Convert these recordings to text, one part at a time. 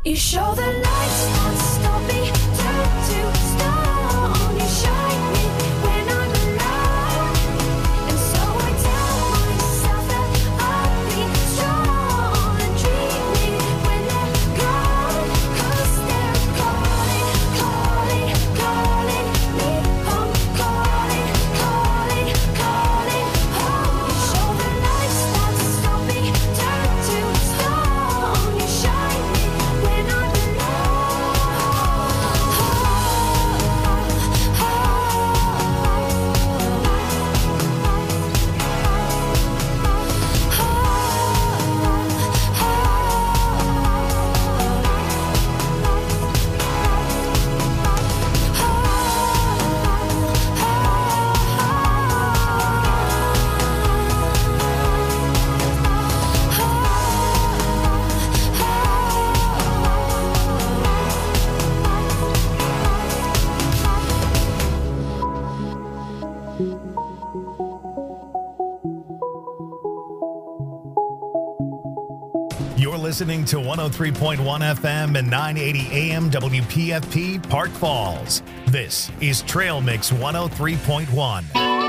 You show the lights don't stop me, turn to stone. You shine me when I'm alone, and so I tell myself that I'll be strong and dream me when they're gone. 'Cause they're calling, calling, calling me home, calling, calling, calling home. You show the lights don't stop me, turn to stone. You shine me when I'm You're listening to 103.1 FM and 980 AM WPFP Park Falls. This is Trail Mix 103.1.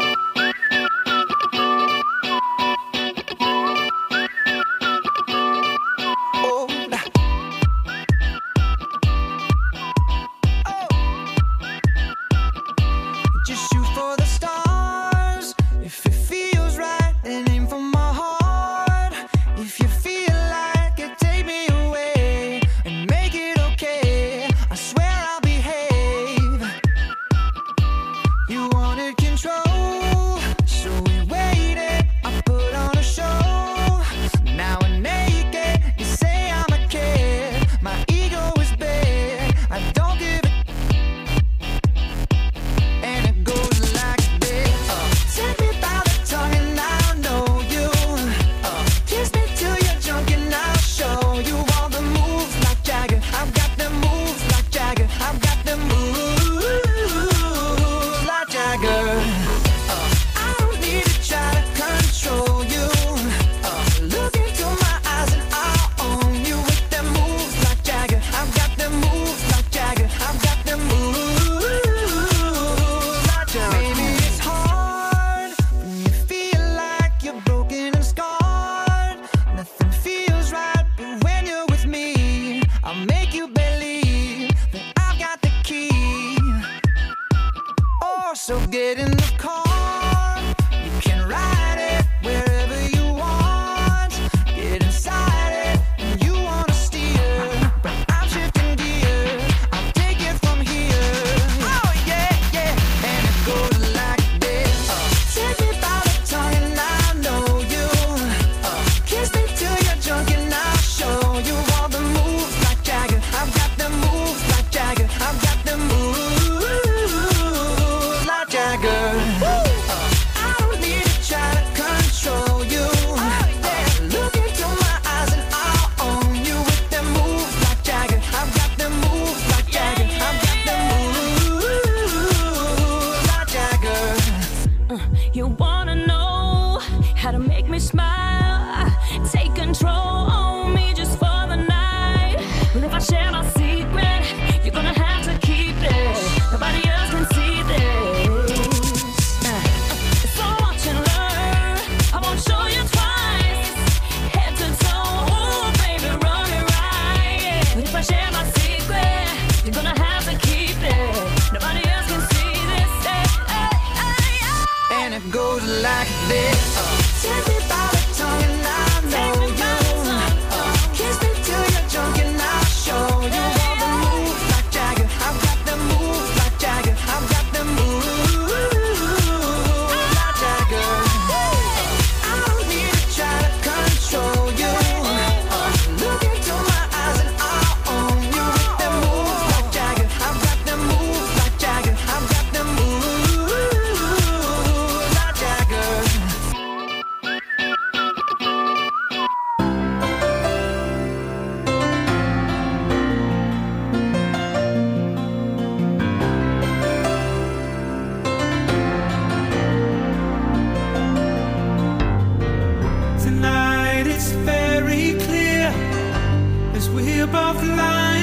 Just shoot for the stars if it feels right, and aim for my heart. If you feel like it, take me away and make it okay. I swear I'll behave. You wanted control, so we waited. I put on a show. Now we're naked. You say I'm a kid. My ego is big. I don't give a and it goes like this. Take me by the tongue and I'll know you. Kiss me till you're drunk and I'll show you all the moves like Jagger. I've got the moves like Jagger. I've got the moves like Jagger. I don't need to try to control you. Look into my eyes and I'll own you with the moves like Jagger. I've got the moves like Jagger. I've got the moves like Jagger. Maybe it's hard when you feel like you're broken and scarred. Nothing feels right, but when you're with me, I'll make you believe that I've got the key. Oh, so get in the car. You can ride it wherever you want. Get inside it when you wanna steer. But I'm shifting gear. I'll take it from here. Oh yeah, yeah. And it goes like this. Take me by the tongue and I know you. Kiss me till you're drunk and I'll show you all the moves like Jagger. I've got the moves like Jagger. I've got the moves like Jagger. I don't need to try to control you. Look into my eyes and I'll own you with the moves like Jagger. I've got the moves like Jagger. I've got the moves like Jagger. You wanna know how to make me smile? Take control on me just for the night. But if I share my secret, you're gonna have to keep it. Nobody else can see this. So watch and learn. I won't show you twice. Head to toe, ooh, baby, run it right. But if I share my secret, you're gonna have to keep it. Nobody else can see this. And it goes like this. Take me by the tongue and I know you. Kiss me till you're drunk and I'll show you all the moves like Jagger. I've got the moves like Jagger. I've got the moves like Jagger. I don't need to try to control you. Look into my eyes and I'll own you with the moves like Jagger. I've got the moves like Jagger. I've got the moves like Jagger. Tonight it's very clear as we're both lying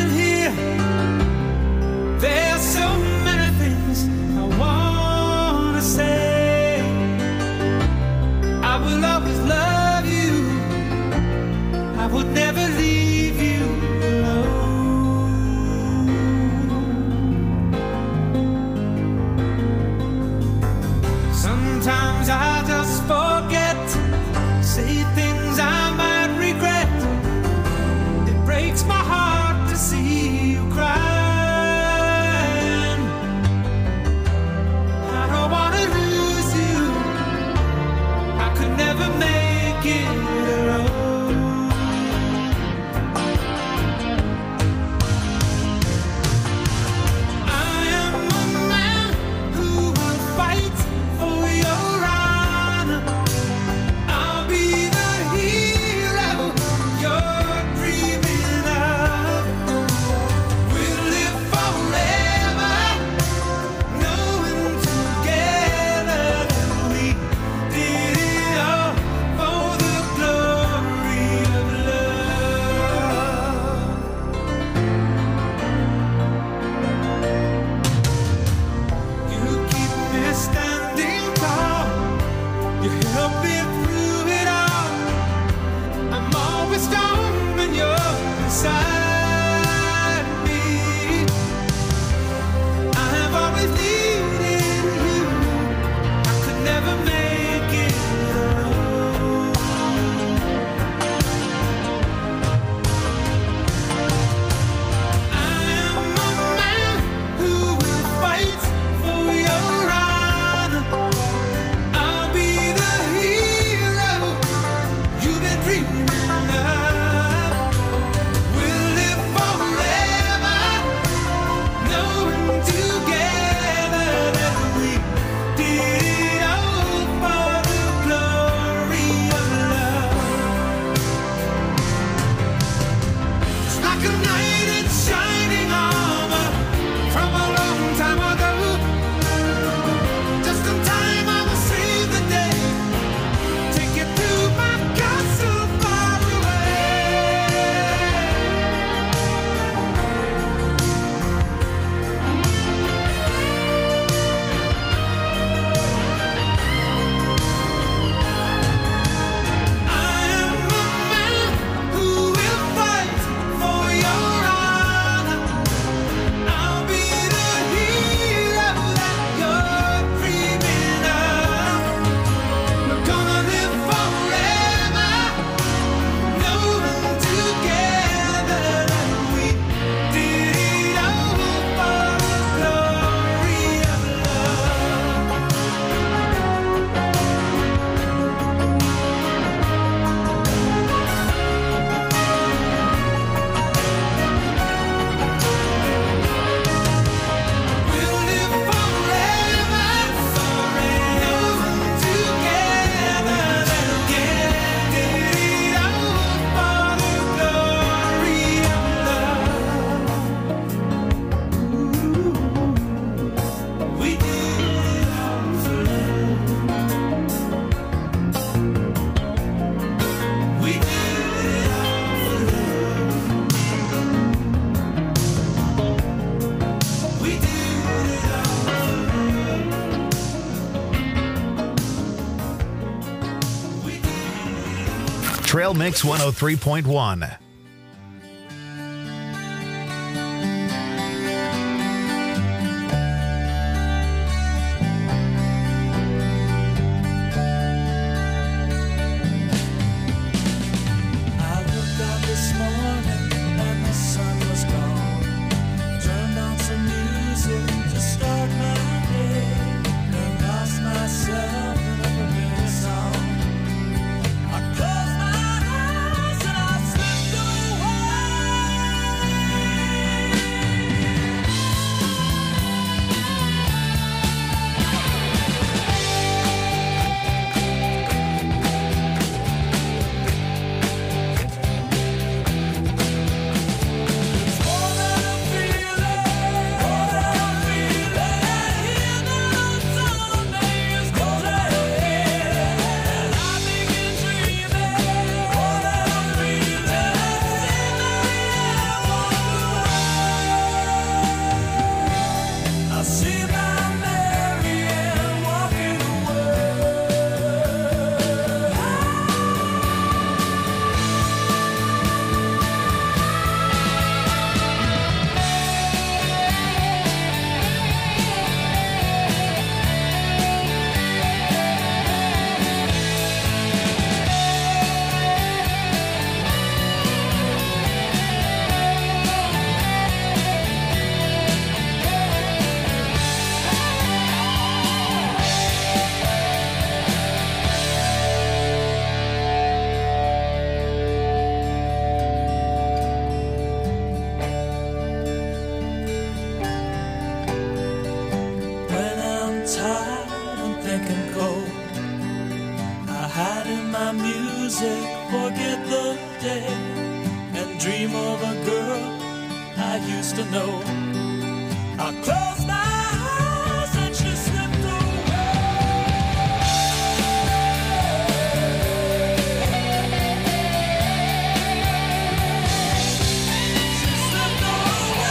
a knight in shining armor from a long time ago. Just in time, I will save the day. Take you to my castle far away. I am a man who will fight for your honor. I'll be the hero that you're dreaming of. We're gonna live forever, knowing together that we did it all for the glory of love. We'll live forever, knowing together that we did it all for the glory of love. We did it all for love. We did it all for love. We did it all for love. We did it. Trail Mix 103.1. I looked out this morning and the sun was gone. Turned on some music to start my day and lost myself in a familiar song. I closed my eyes and I slipped It's more than a feeling, more than a feeling. In the sun days, more than a feeling. And I begin dreaming, more than a feeling. I see my Marianne walking away. When I'm tired and thinking cold, I hide in my music, forget the day, and dream of a girl I used to know. I close my eyes and she slipped away. She slipped away.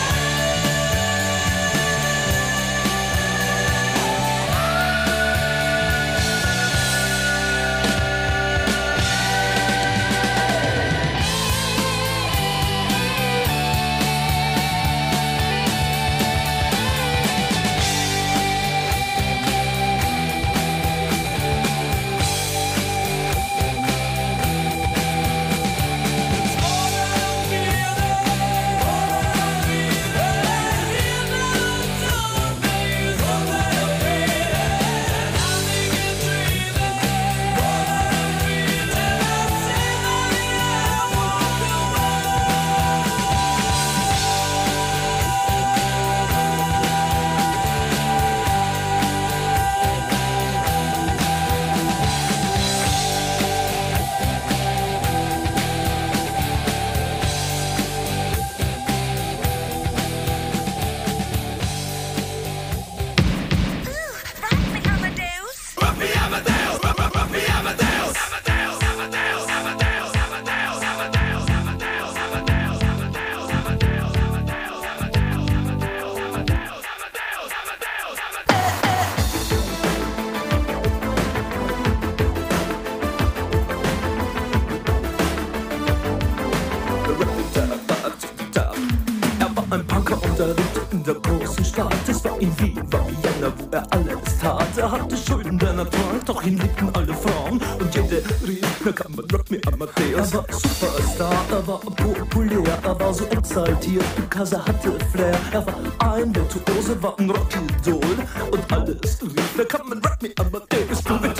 Er lebte in der großen Stadt, es war in Wien, war Vienna, wo er alles tat. Er hatte Schulden, der Natur, doch ihn liebten alle Frauen. Und jede rief, na kann man Rock Me Amadeus. Er war Superstar, er war populär, er war so exaltiert, because er hatte Flair. Er war ein Virtuose, war ein Rockidol. Und alles rief, na kann man Rock Me Amadeus. Du mit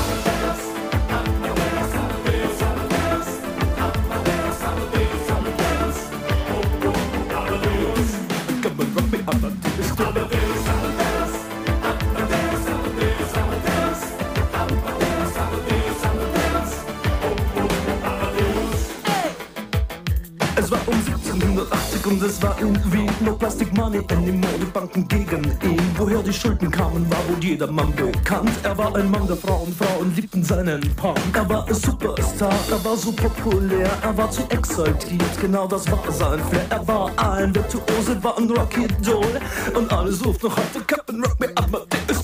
Es war um 1780 und es war in Wien. No Plastic Money anymore, die Banken gegen ihn. Woher die Schulden kamen, war wohl jedermann bekannt. Er war ein Mann der Frauen, Frauen liebten seinen Punk. Er war ein Superstar, er war so populär, er war zu exaltiert, genau das war sein Flair. Er war ein Virtuose, war ein Rockidol. Und alle suchten noch heute Captain Rock Me Amadeus.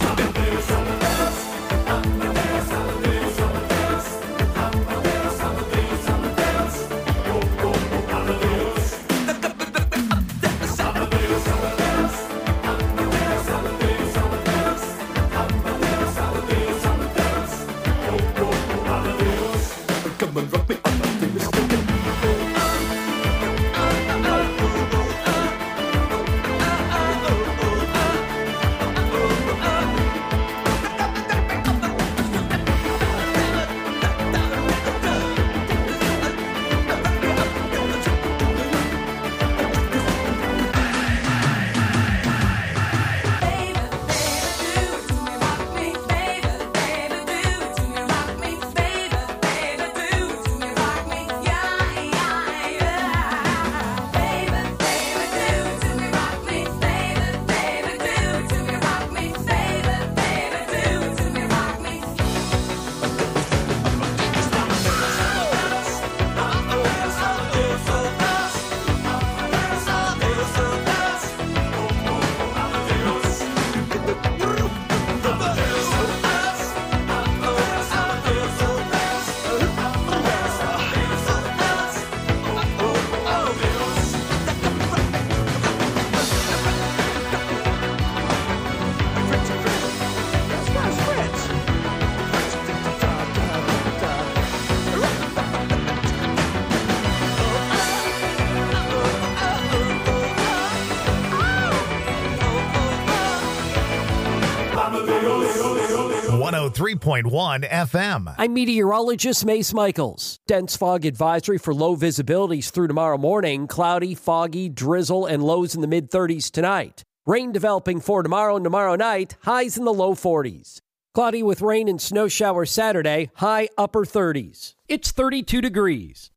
.1 FM. I'm meteorologist Mace Michaels. Dense fog advisory for low visibilities through tomorrow morning. Cloudy, foggy, drizzle, and lows in the mid-30s tonight. Rain developing for tomorrow and tomorrow night. Highs in the low 40s. Cloudy with rain and snow showers Saturday. High upper 30s. It's 32 degrees.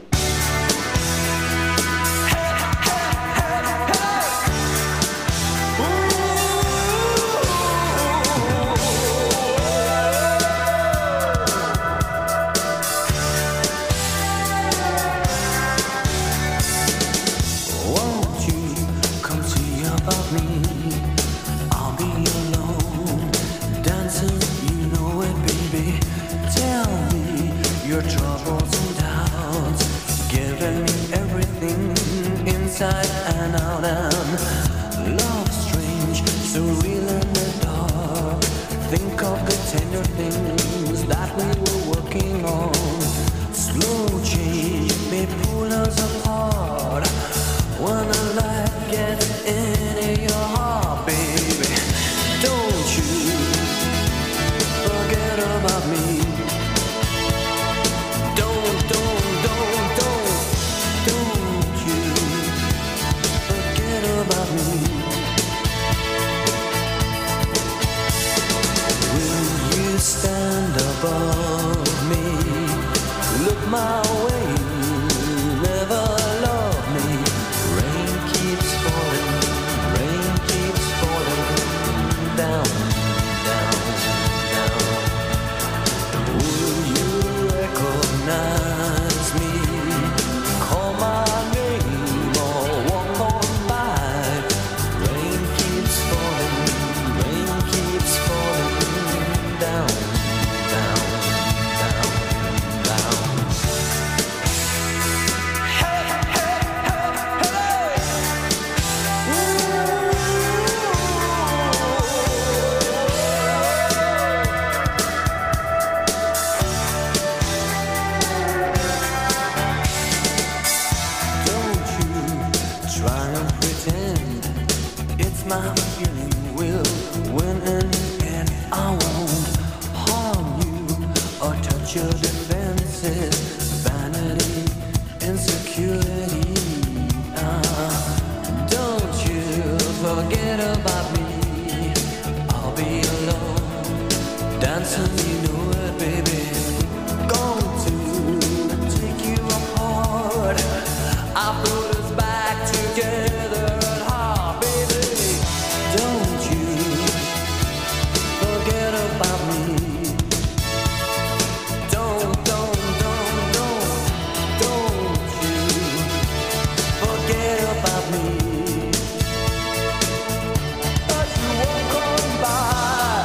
Your troubles and doubts, giving me everything inside and out, and love strange, so real in the dark. Think of the tender things that we were working on. Slow change may pull us apart when the light gets into your heart, baby. Don't you forget about me. Don't you my feeling will win in the end. I won't harm you or touch your defenses. Vanity, insecurity. Don't you forget about me. I'll be alone, dancing, you know it, baby. Going to take you apart. I put us back together at heart, baby. Don't you forget about me. Don't you forget about me. As you walk on by,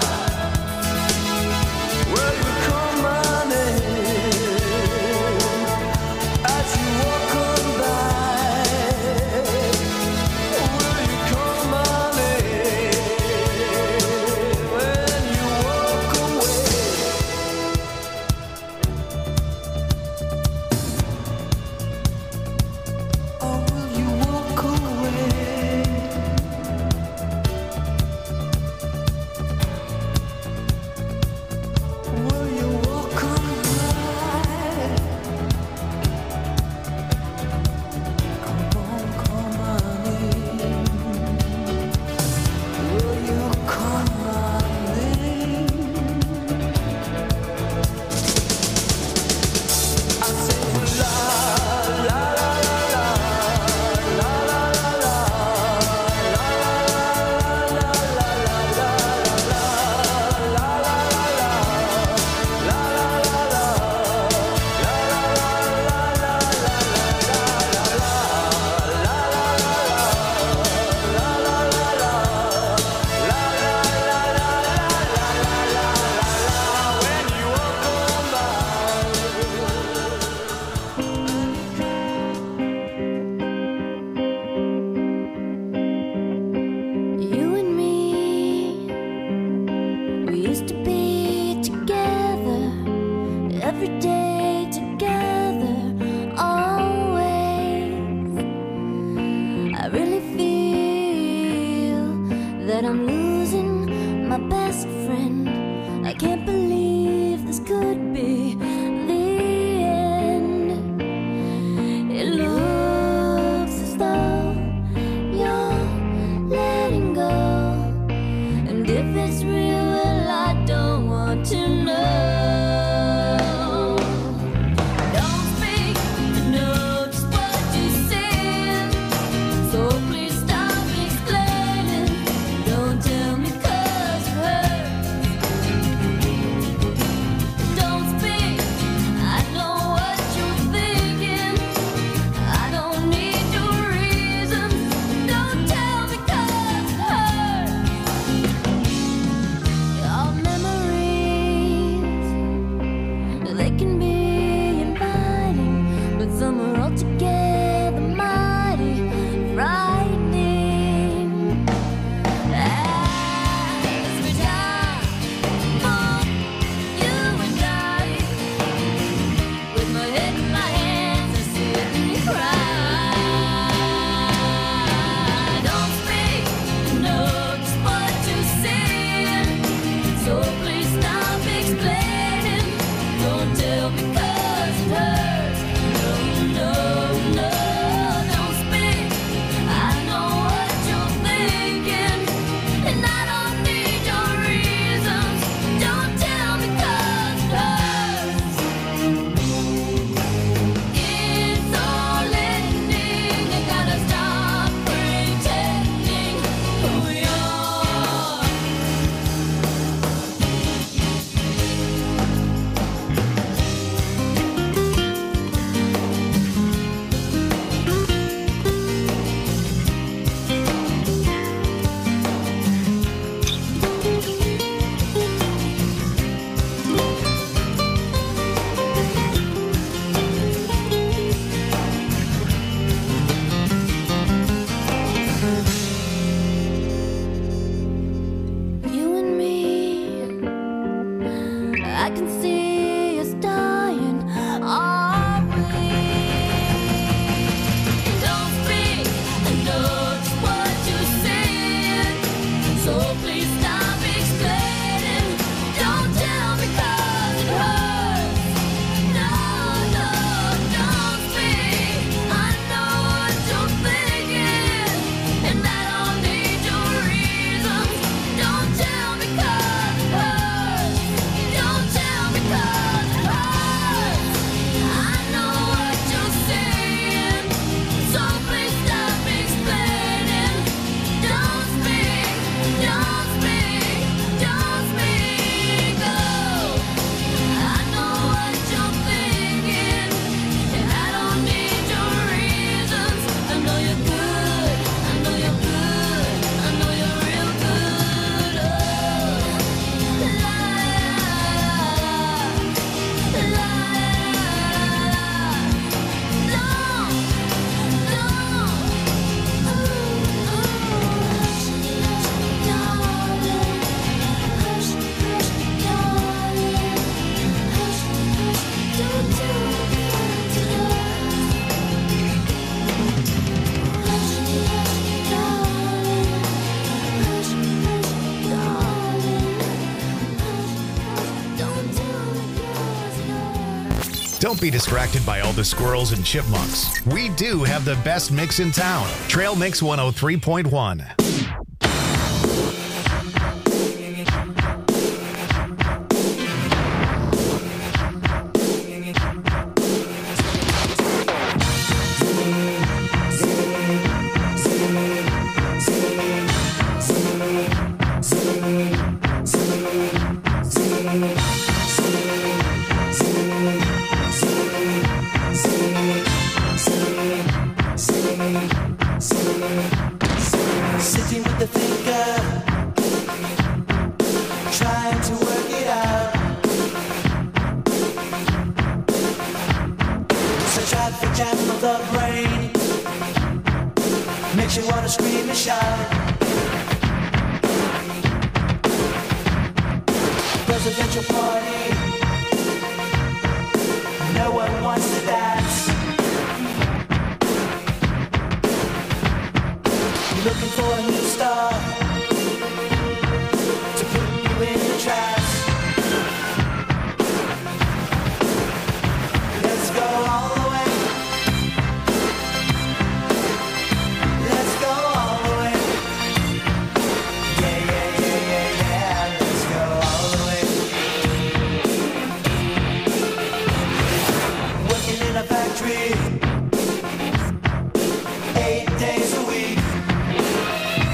will you call my name? As you walk on by, will you call my name? When you walk away, or will you walk away? Will you walk away? Come on, call my name. Will you call my name? I say la la la la la la la la You and me, we used to be together every day, together, always. I really feel that I'm losing my best friend. I can't believe this could be the end. It looks as though you're letting go, and if it's real, well, I don't want to know. Don't speak to know just what you said, so please stop explaining. Don't Don't be distracted by all the squirrels and chipmunks. We do have the best mix in town. Trail Mix 103.1. Sitting with the thinker, trying to work it out. Such a jam of the brain makes you wanna scream and shout. Presidential party, no one wants to dance. Looking for a new star to put you in the traps. Let's go all the way. Let's go all the way. Yeah, yeah, yeah, yeah, yeah. Let's go all the way. Working in a factory 8 days a week.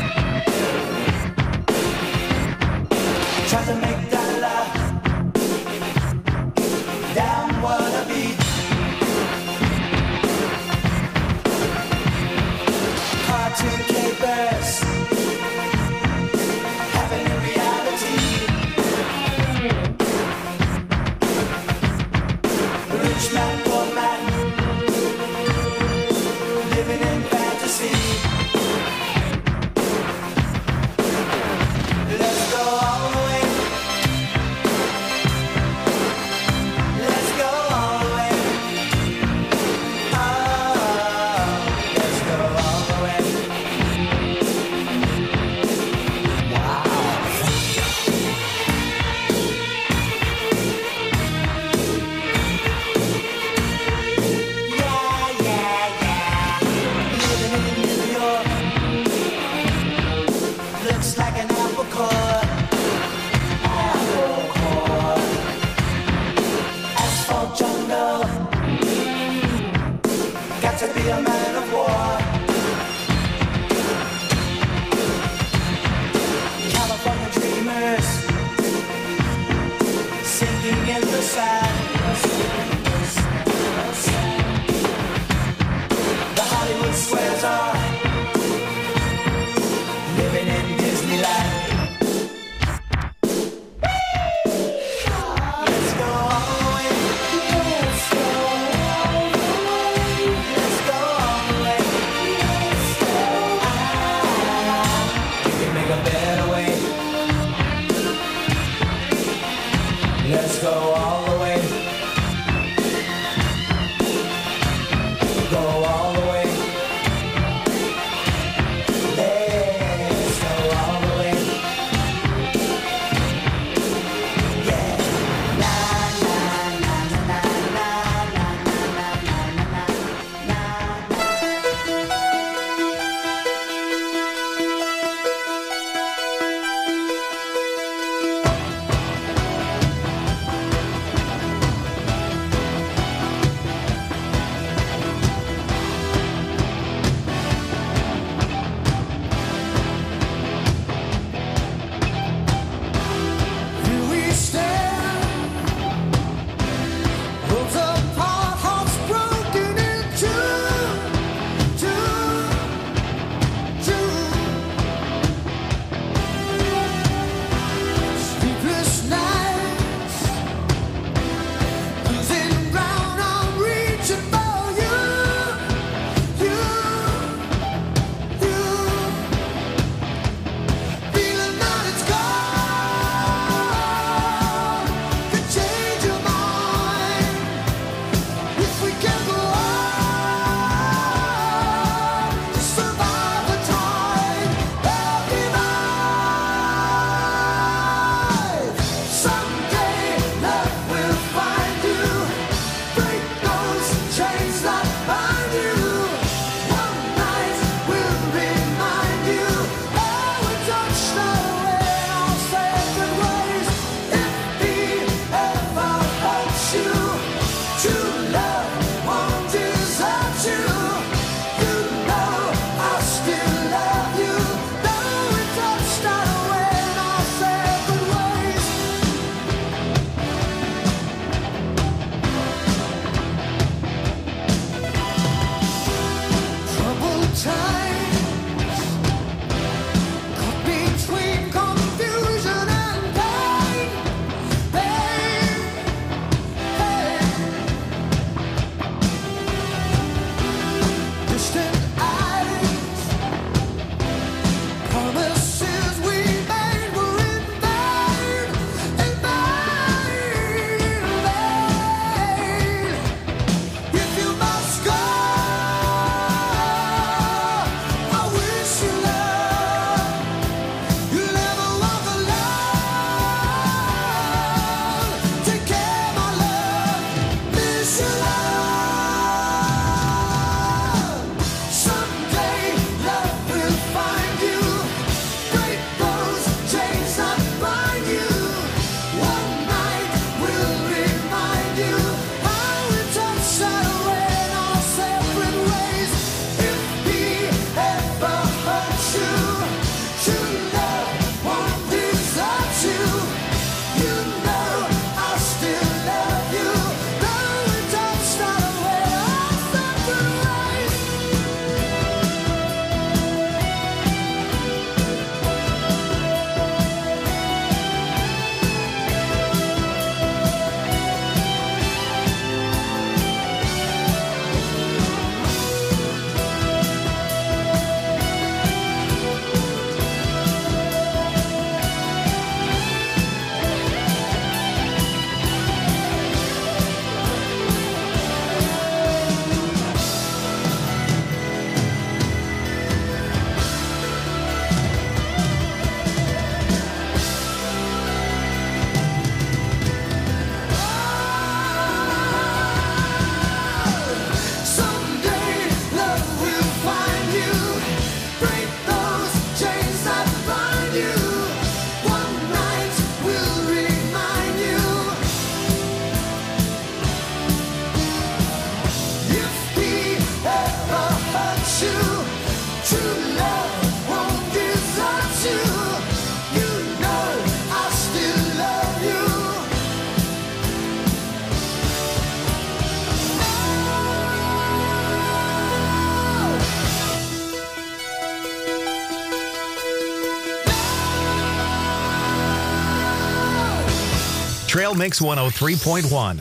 Trail Mix 103.1.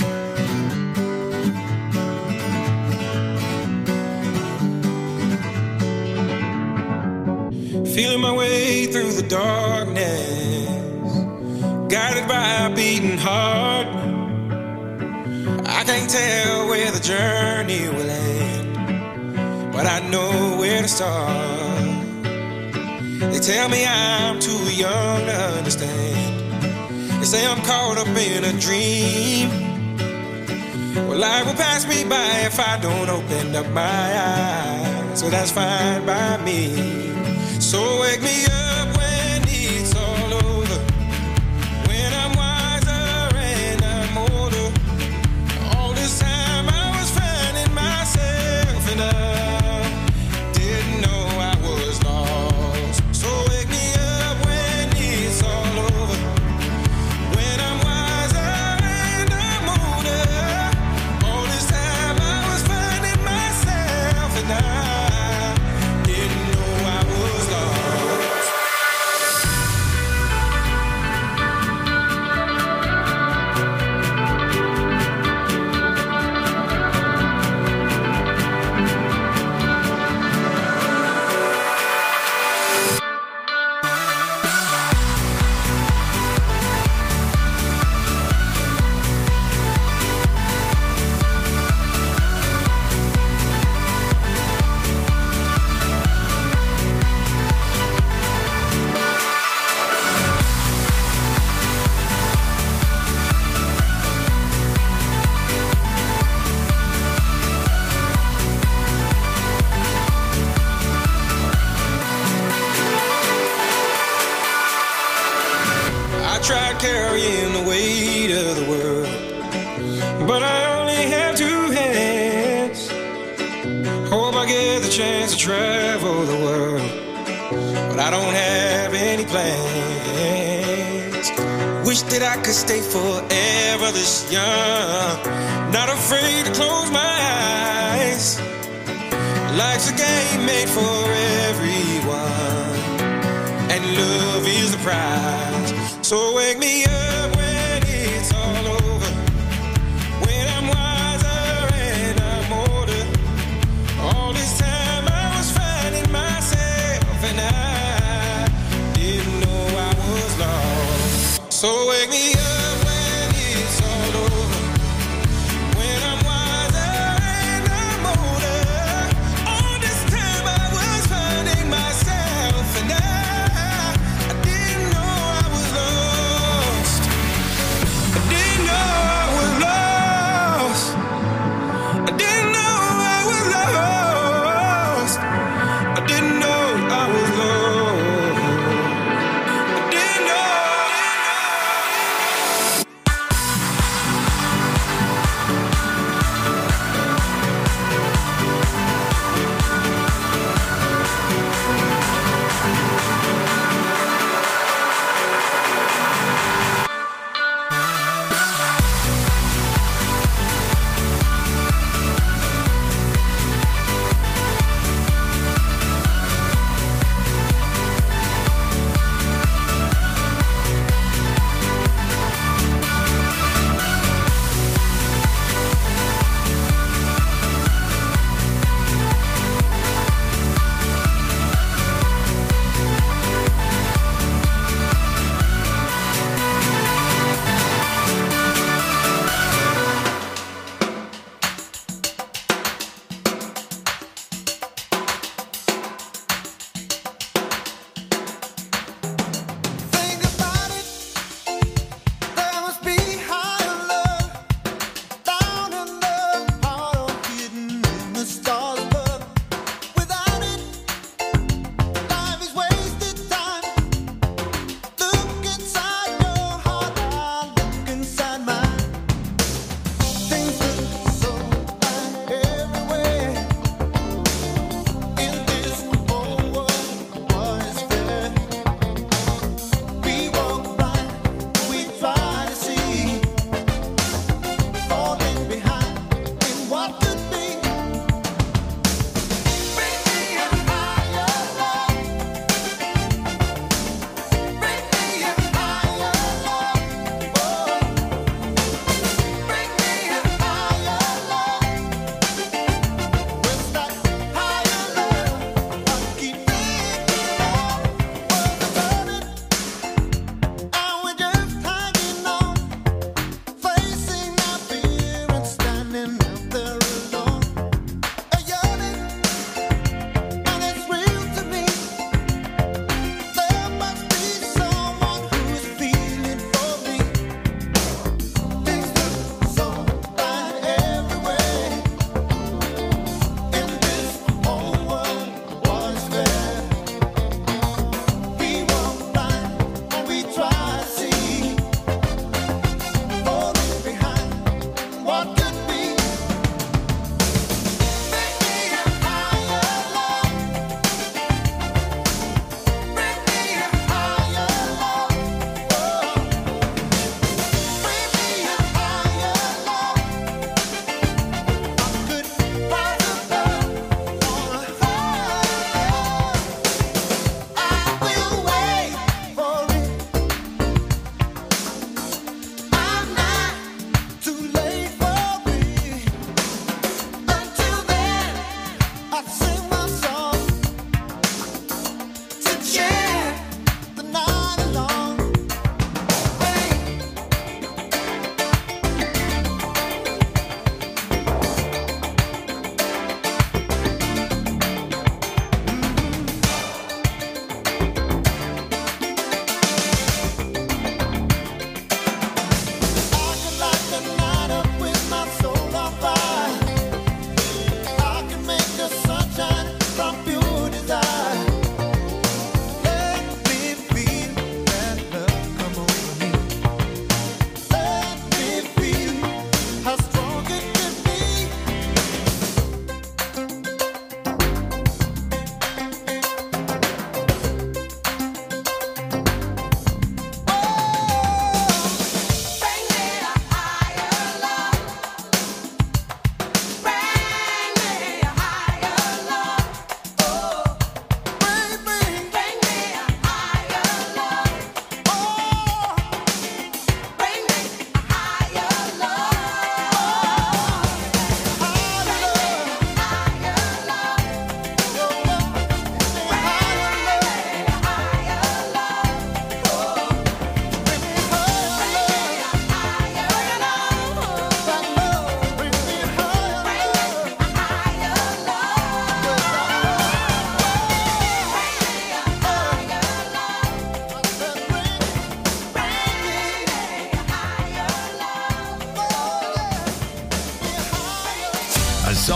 Feeling my way through the darkness, guided by a beating heart. I can't tell where the journey will end, but I know where to start. They tell me I'm too young to understand. They say I'm caught up in a dream. Well, life will pass me by if I don't open up my eyes. So that's fine by me. So wake me up when it's all over, when I'm wiser and I'm older. All this time I was finding myself and I didn't know I was lost. So wake me up when it's all over, when I'm wiser and I'm older. All this time I was finding myself and I didn't know I was lost. I tried carrying the weight of the world, but I only have two hands. Hope I get the chance to travel the world, but I don't have any plans. Wish that I could stay forever this young, not afraid to close my eyes. Life's a game made for everyone, and love is the prize. So wake me up when it's all over, when I'm wiser and I'm older. All this time I was finding myself, and I didn't know I was lost. So wake me up when it's all over, when I'm wiser and I'm older. All this time I was finding myself, and I didn't know I was lost. I didn't know I was lost. I didn't know I was lost. I didn't know I was lost. I didn't know.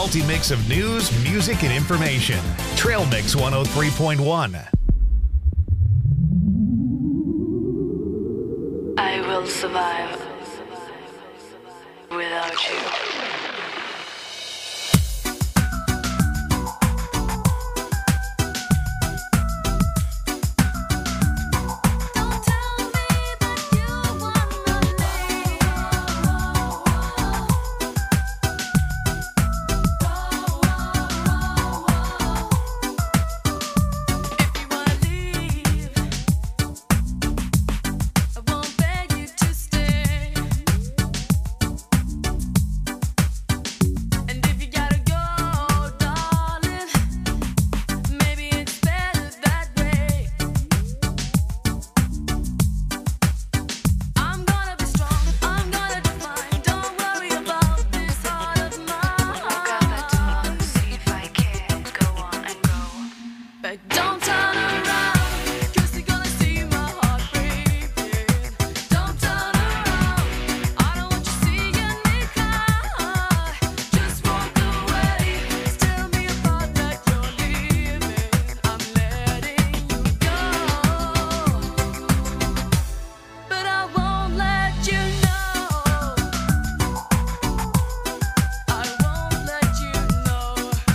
multi mix of news, music, and information. Trail Mix 103.1. I will survive without you. Don't tell me that you wanna leave. If you wanna leave, I won't beg you to stay. And if you gotta go, darling, maybe it's better that way. I'm gonna be strong, I'm gonna define. Don't worry about this heart of Woke up at dawn, mine. see if I can go on and go. But don't turn around, 'cause you're gonna see my heart breaking. Don't turn around, I don't want you seeing me cry. Just walk away, tell me about that you're leaving. I'm letting you go, but I won't let you know. I won't let you know.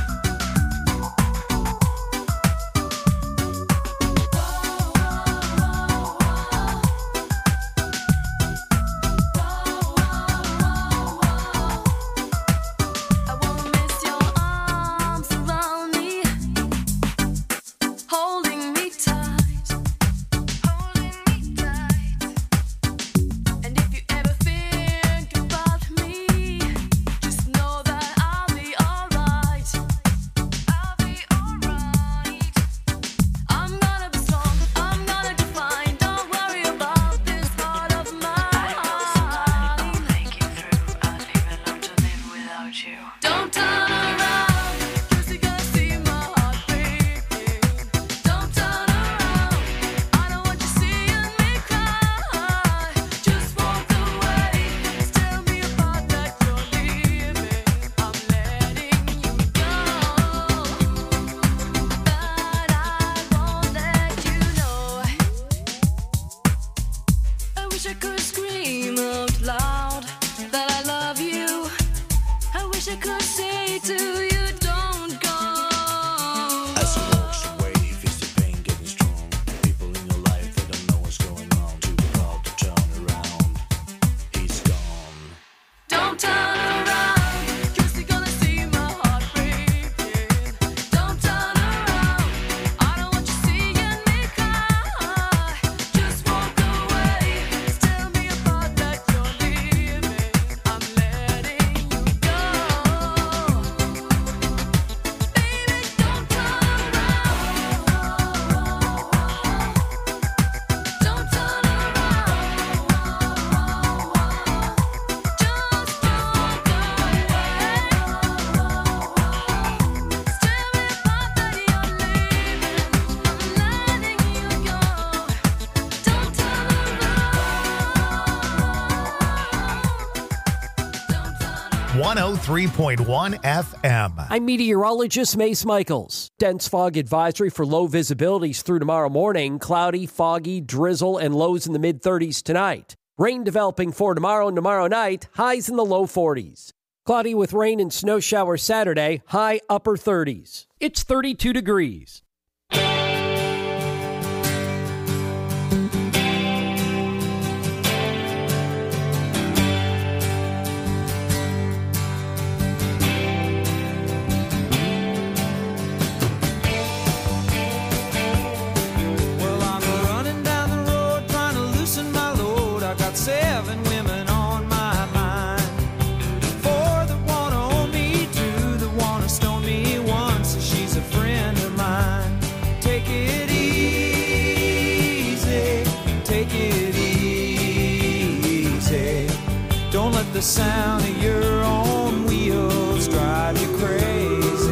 I won't miss your arms around me, holding me tight, holding me tight. And if you ever think about me, just know that I'll be alright. I'll be alright. I'm gonna be strong, I'm gonna define. Don't worry about this heart of I will survive, I'll mine. make it through. I'll leave alone to live without you. Don't turn around, 'cause you're gonna see my heart breaking. Don't turn around, I don't want you seeing me cry. Just walk away, tell me about that you're leaving. I'm letting you go, but I won't let you know. I wish I could scream out loud that I love you. I wish I could say to you, don't go. As he walks away, he feels the pain getting strong. People in your life, they don't know what's going on. Too proud to turn around. He's gone. Don't turn around, 'cause you're gonna see my heart breaking. Don't turn around, I don't want you seeing me cry. Just walk away, tell me about that you're leaving. I'm letting you go, baby. Don't turn around, don't turn around. Just walk away. Tell me about that you're leaving. I'm letting you go. Don't turn around. 103.1 FM. I'm meteorologist Mace Michaels. Dense fog advisory for low visibilities through tomorrow morning. Cloudy, foggy, drizzle, and lows in the mid-30s tonight. Rain developing for tomorrow and tomorrow night. Highs in the low 40s. Cloudy with rain and snow showers Saturday. High upper 30s. It's 32 degrees. Well, I'm running down the road trying to loosen my load. I got 7 women on my mind. 4 that wanna own me, 2 that wanna stone me, 1 says she's a friend of mine. Take it easy, take it easy. Don't let the sound of your own wheels drive you crazy.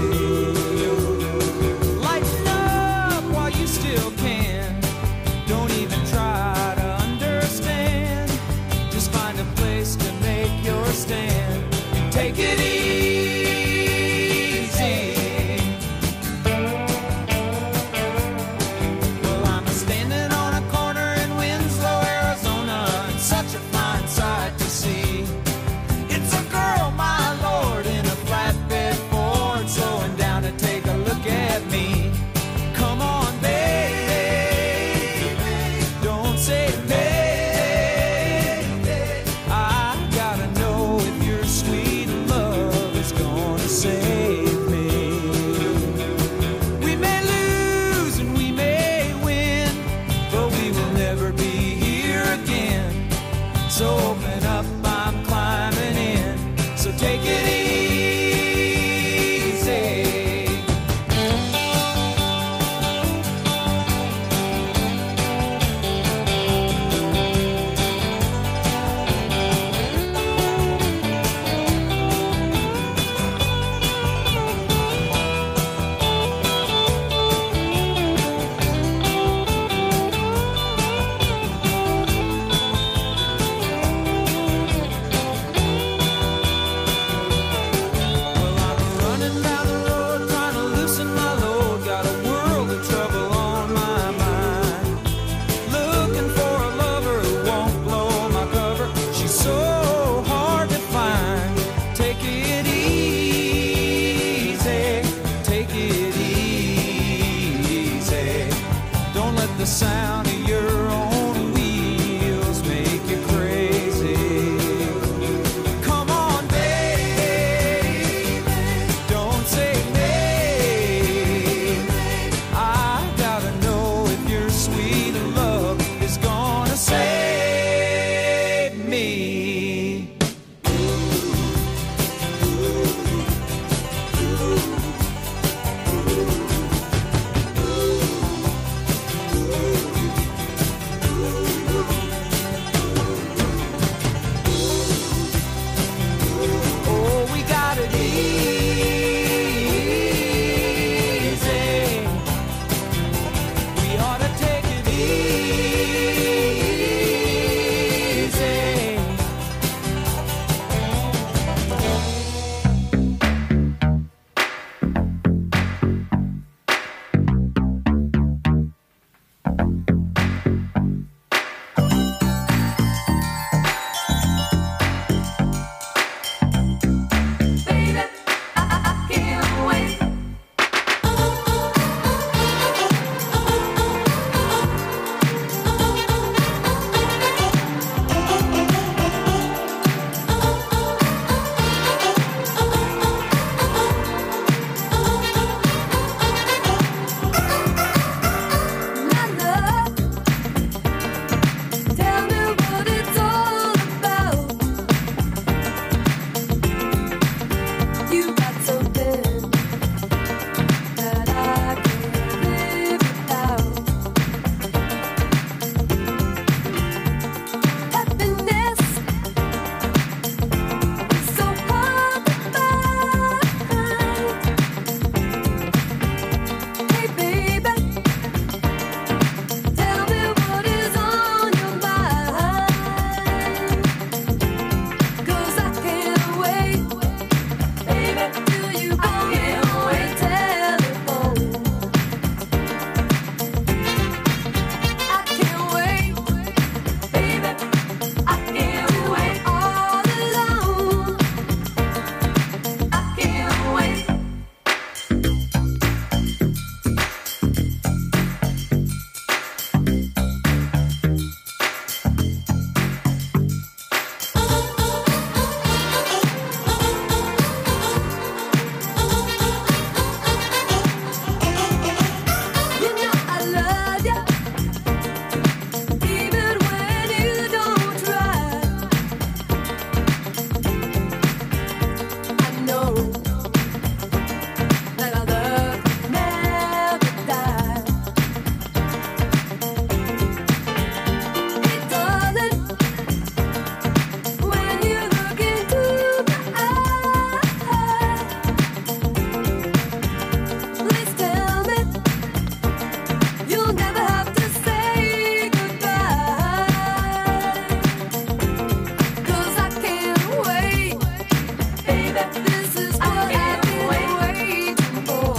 Lighten up while you still can. Don't even try to understand. Just find a place to make your stand. Take it easy. the sound of your own wheels make you crazy. Come on, baby, don't say maybe. I gotta know if your sweet love is gonna save me. Oh, we got it easy. We ought to take it easy. Baby, I can't wait. My love, tell me what it's all about. You got something that I can't live without. Happiness is so hard to find. Hey baby, tell me what is on your mind. 'Cause I can't wait. Baby, till you call me on the telephone. I can't wait. Baby, I can't wait all alone. I can't wait. You know I love you, even when you don't try. I know that our love never die. It doesn't when you look into my eyes. Please tell me you'll never have to say goodbye. 'Cause I can't wait. Baby, this is what I've been waiting for.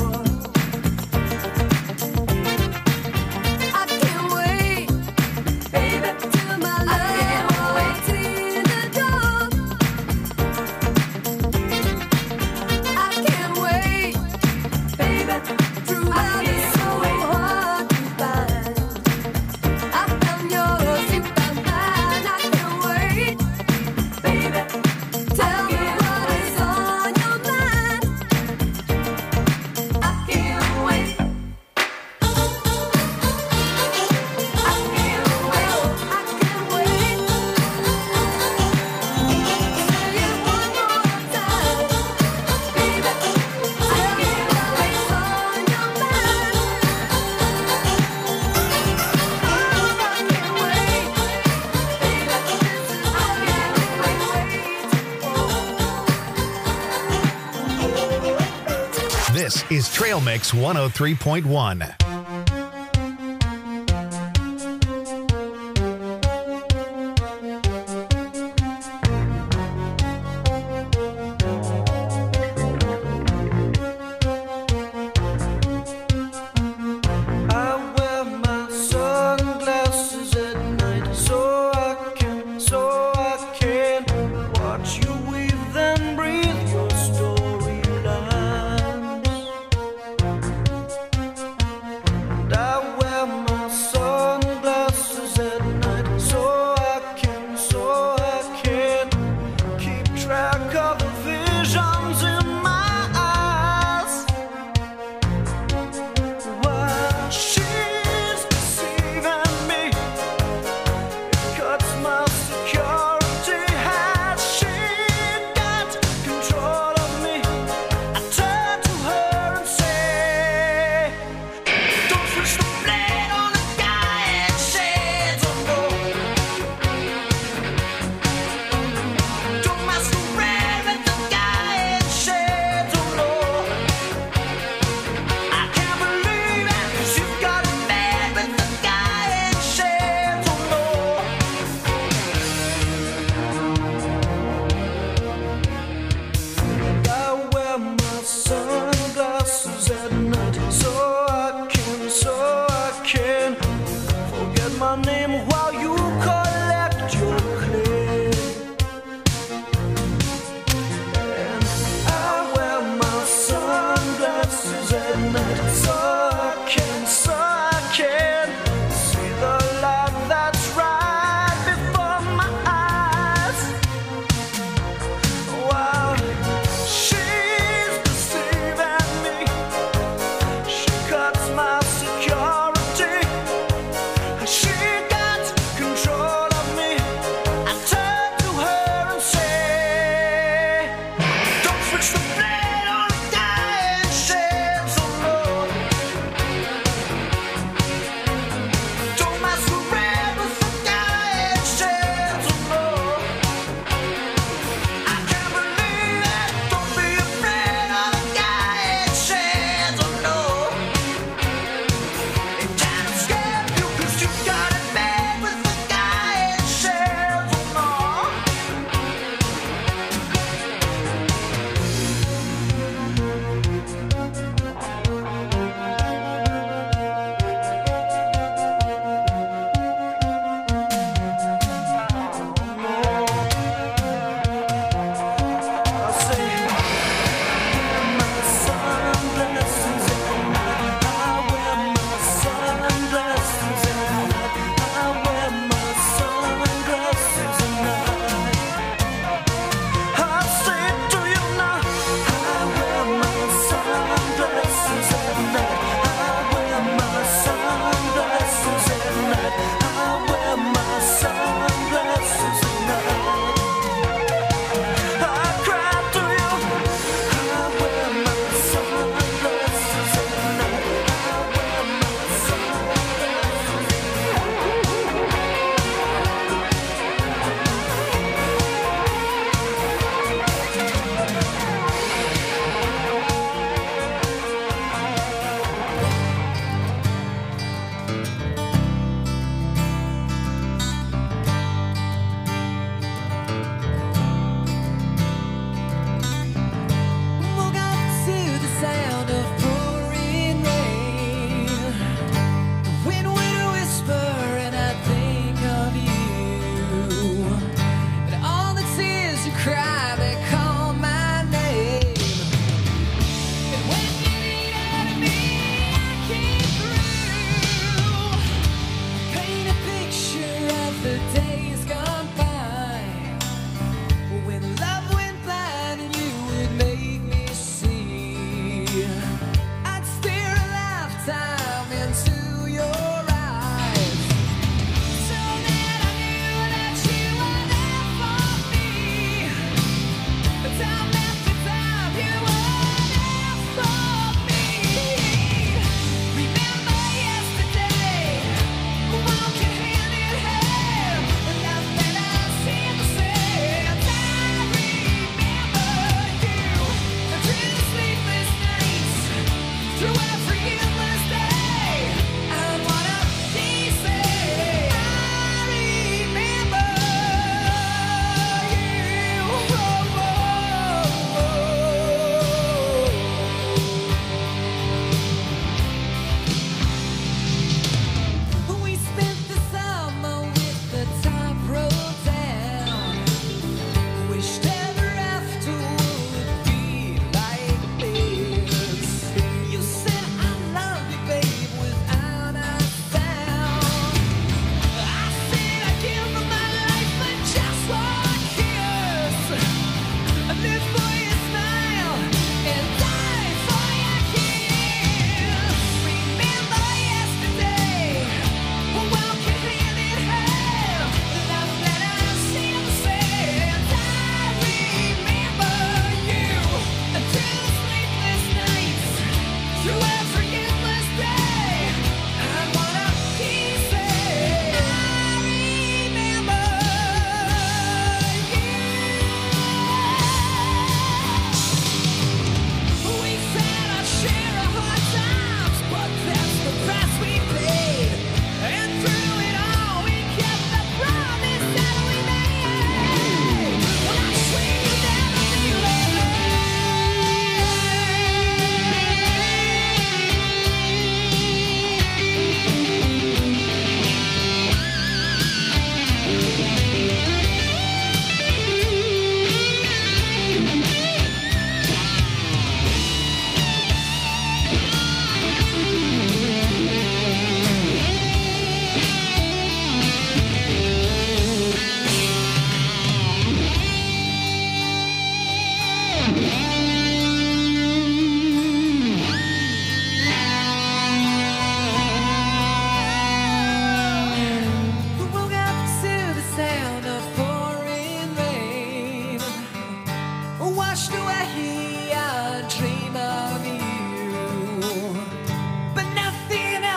I can't wait. Baby, till my love walks in the door. I can't wait. Baby, true love is so hard to find. I found yours, you found mine. I can't wait. Baby, tell me what is on your mind. I can't wait. I can't wait. I can't wait. Say it one more time. Baby, tell me what is on your mind. I can't wait. Baby, this is what I've been waiting for. This is Trail Mix 103.1. I wear my sunglasses at night so I can watch you weave and breathe your storylines.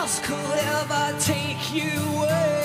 else could ever take you away.